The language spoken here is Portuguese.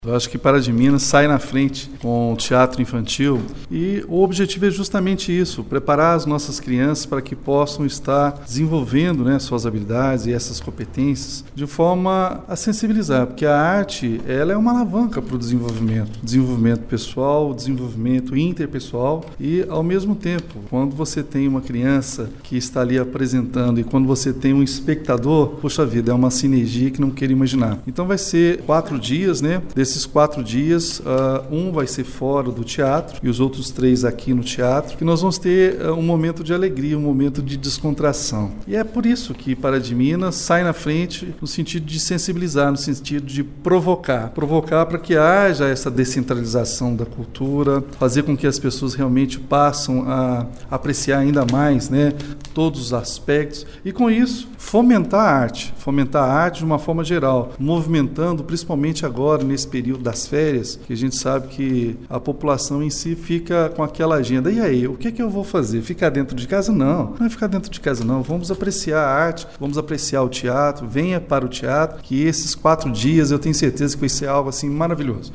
Eu acho que Pará de Minas sai na frente com o teatro infantil e o objetivo é justamente isso, preparar as nossas crianças para que possam estar desenvolvendo, suas habilidades e essas competências de forma a sensibilizar, porque a arte ela é uma alavanca para o desenvolvimento pessoal, desenvolvimento interpessoal e ao mesmo tempo, quando você tem uma criança que está ali apresentando e quando você tem um espectador, poxa vida, é uma sinergia que não quero imaginar. Então vai ser 4 dias, Desses 4 dias, um vai ser fora do teatro e os outros 3 aqui no teatro, que nós vamos ter um momento de alegria, um momento de descontração. E é por isso que Pará de Minas sai na frente no sentido de sensibilizar, no sentido de provocar para que haja essa descentralização da cultura, fazer com que as pessoas realmente passem a apreciar ainda mais, todos os aspectos e com isso fomentar a arte de uma forma geral, movimentando principalmente agora nesse período das férias, que a gente sabe que a população em si fica com aquela agenda. E aí, o que é que eu vou fazer? Ficar dentro de casa? Não é ficar dentro de casa não. Vamos apreciar a arte, vamos apreciar o teatro, venha para o teatro, que esses 4 dias eu tenho certeza que vai ser algo assim maravilhoso.